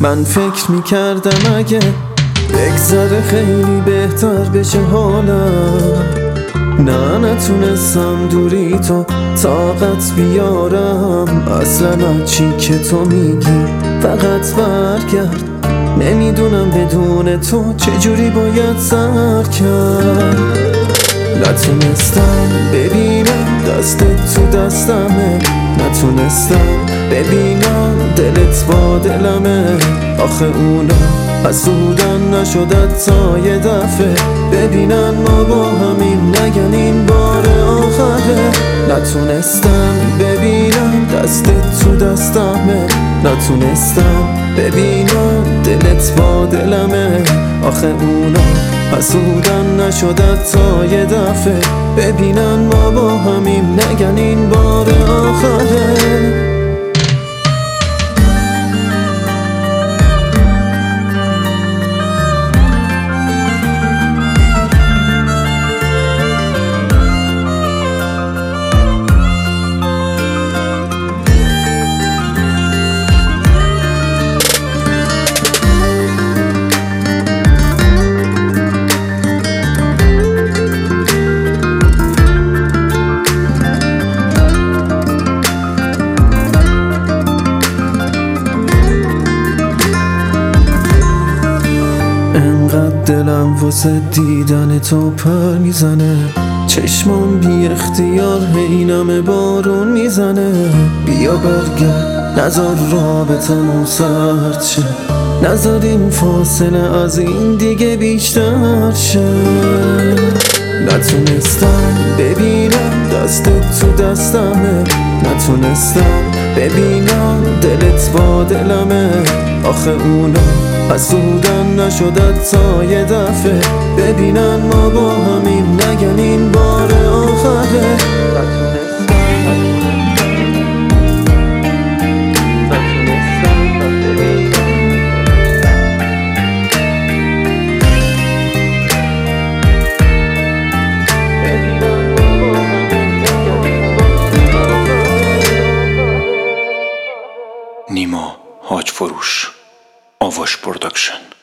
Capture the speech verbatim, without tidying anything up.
من فکر میکردم اگه بگذره خیلی بهتر بشه حالم، نه نتونستم دوری تو طاقت بیارم. اصلا هرچی که تو میگی فقط برگرد، نمیدونم بدون تو چجوری باید سر کرد. نتونستم ببینم دستت تو دستمه، نتونستم ببینم دلت با دلمه. آخه اونا حسودن نشدت تا یه دفعه ببینن ما با همیم، نگن این بار آخره. نتونستم ببینم دستت تو دستمه، نتونستم ببینم دلت با دلمه. آخه اونا حسودن نشدت تا یه دفعه ببینن ما با همیم، نگن این بار آخره. انقدر دلم واسه دیدن تو پر میزنه، چشمام بی اختیار هینم بارون میزنه. بیا برگرد نذار رابطمون سرد شه، نذار این فاصله از این دیگه بیشتر شه. نتونستم ببینم دستت تو دستمه، نتونستم ببینم دلت با دلمه. آخه اونا حسودن نشدت تا یه دفعه ببینن ما با همیم، نگن این بار آخره. نیما حاج فروش، آواش پروداکشن.